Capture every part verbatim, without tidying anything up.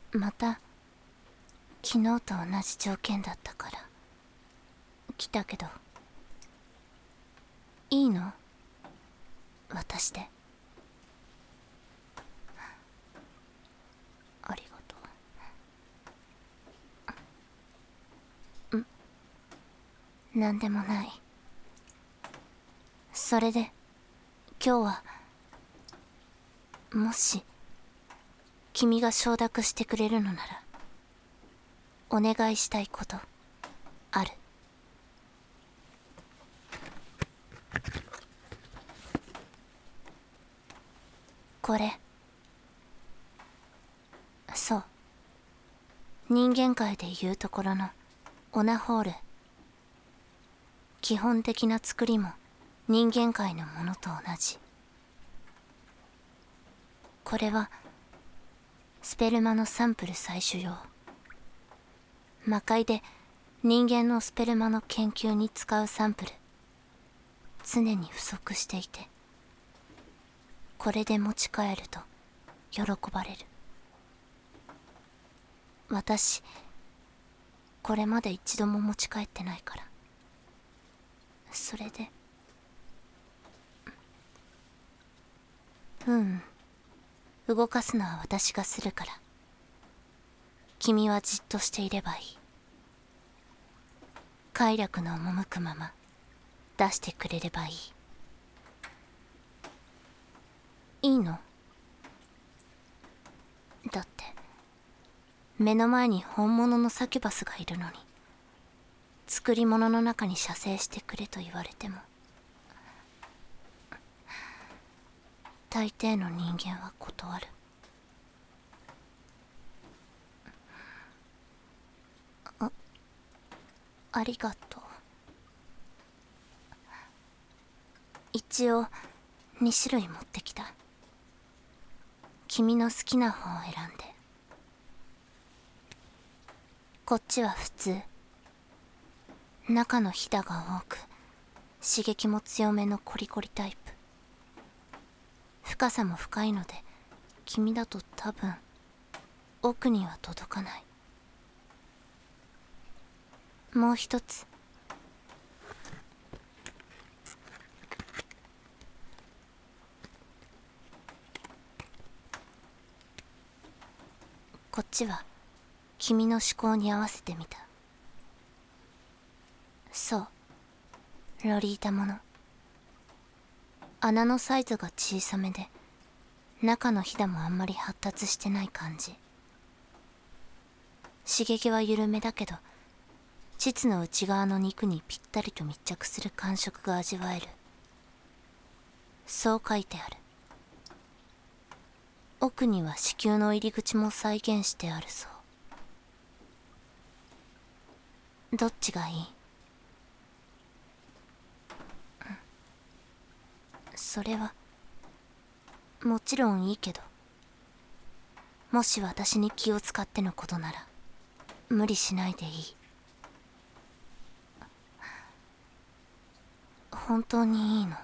また昨日と同じ条件だったから来たけど、いいの？私で。ありがとう。ん？なんでもない。それで今日は、もし君が承諾してくれるのならお願いしたいことある。これ、そう、人間界でいうところのオナホール。基本的な作りも人間界のものと同じ。これはスペルマのサンプル採取用。魔界で人間のスペルマの研究に使うサンプル、常に不足していて、これで持ち帰ると喜ばれる。私、これまで一度も持ち帰ってないから。それで、うん、動かすのは私がするから、君はじっとしていればいい。快楽の赴くまま出してくれればいい。いいの？だって目の前に本物のサキュバスがいるのに、作り物の中に射精してくれと言われても、大抵の人間は断る。あ、ありがとう。一応に種類持ってきた。君の好きな方を選んで。こっちは普通、中のひだが多く刺激も強めのコリコリタイプ。深さも深いので君だと多分奥には届かない。もう一つ、こっちは君の思考に合わせてみた。そう、ロリータもの。穴のサイズが小さめで、中のひだもあんまり発達してない感じ。刺激は緩めだけど、膣の内側の肉にぴったりと密着する感触が味わえる。そう書いてある。奥には子宮の入り口も再現してあるそう。どっちがいい？それはもちろんいいけど、もし私に気を使ってのことなら無理しないでいい。本当にいいの？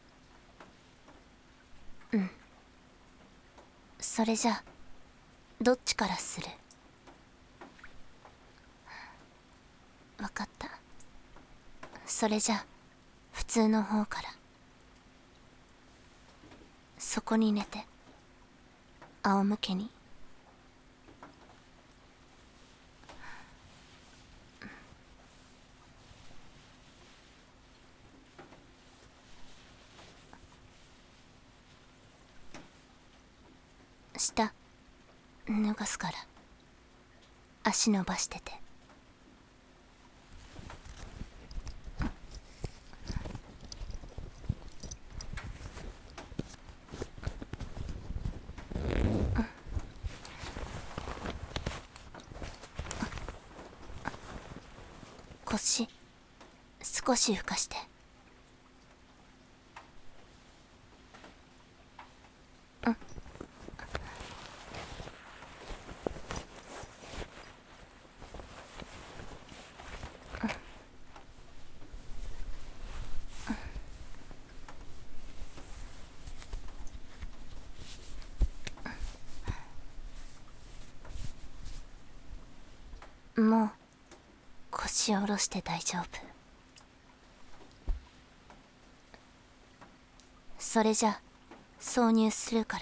うん。それじゃあどっちからする？わかった。それじゃあ普通の方から。そこに寝て、仰向けに。下脱がすから、足伸ばしてて。腰少し浮かして。うん。 もう腰を下ろして大丈夫。それじゃ挿入するから。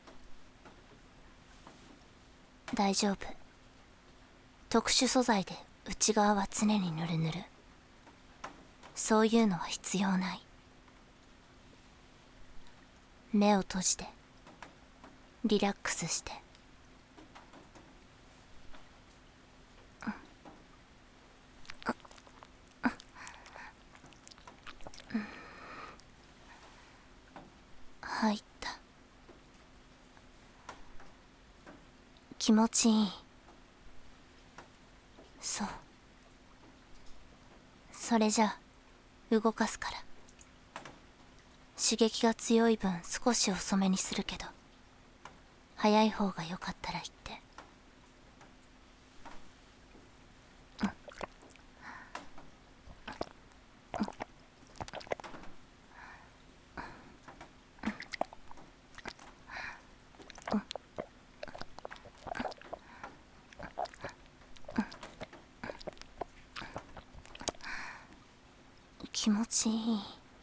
大丈夫。特殊素材で内側は常にヌルヌル。そういうのは必要ない。目を閉じてリラックスして。入った。気持ちいい。そう。それじゃ動かすから。刺激が強い分少し遅めにするけど、早い方がよかったら言って。気持ちいい。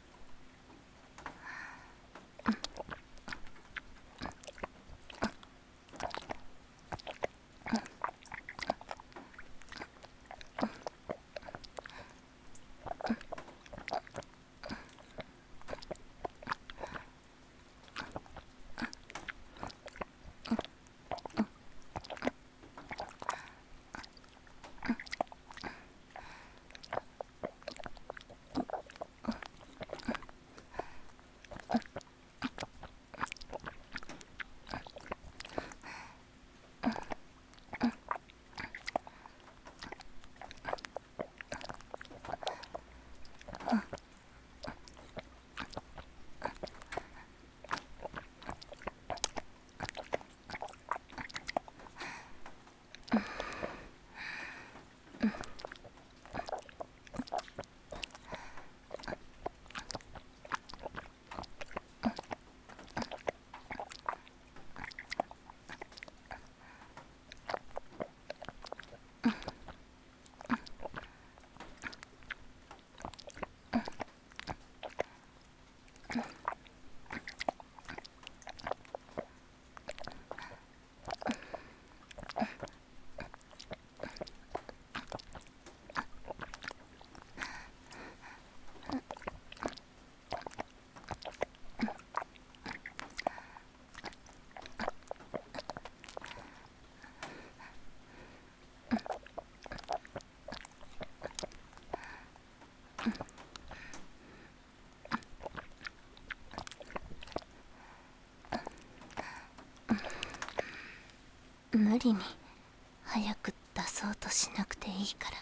無理に早く出そうとしなくていいから。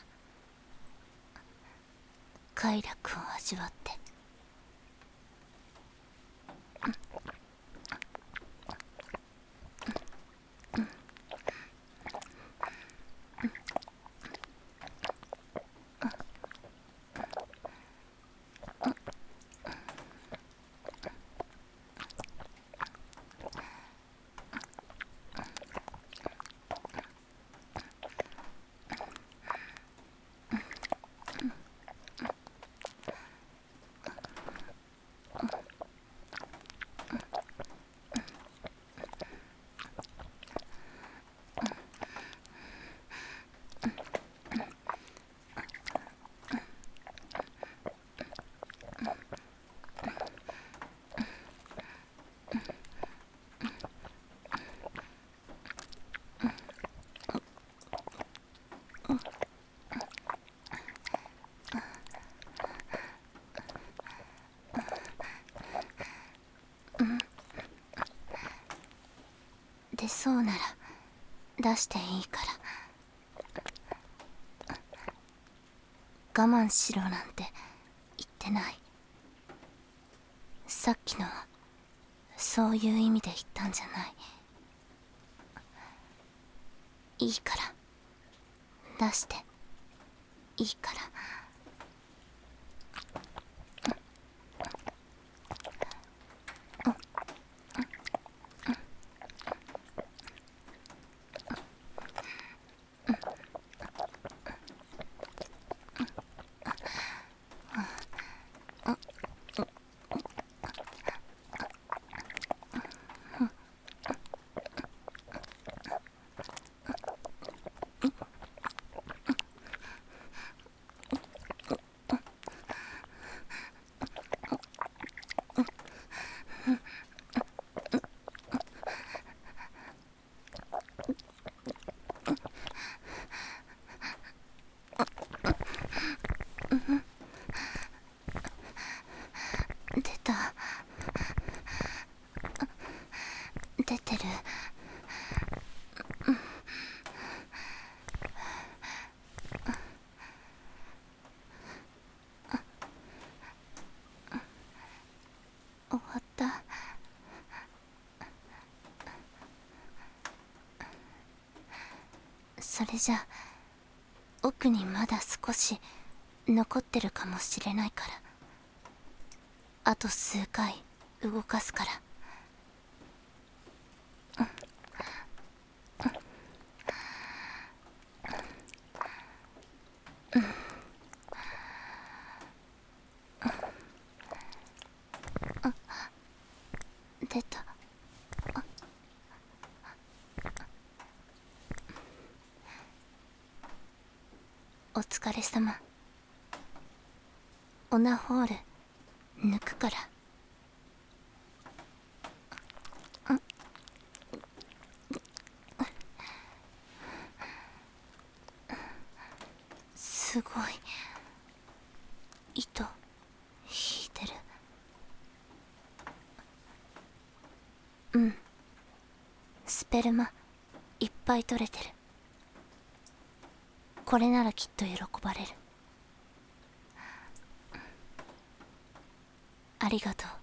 快楽を味わって。出そうなら出していいから。我慢しろなんて言ってない。さっきのはそういう意味で言ったんじゃない。いいから出して。いいから。 出てる。終わった。それじゃ奥にまだ少し残ってるかもしれないから、あと数回動かすから。出た。お疲れ様。オナホール抜くから。すごい糸引いてる。うん、スペルマいっぱい取れてる。これならきっと喜ばれる。ありがとう。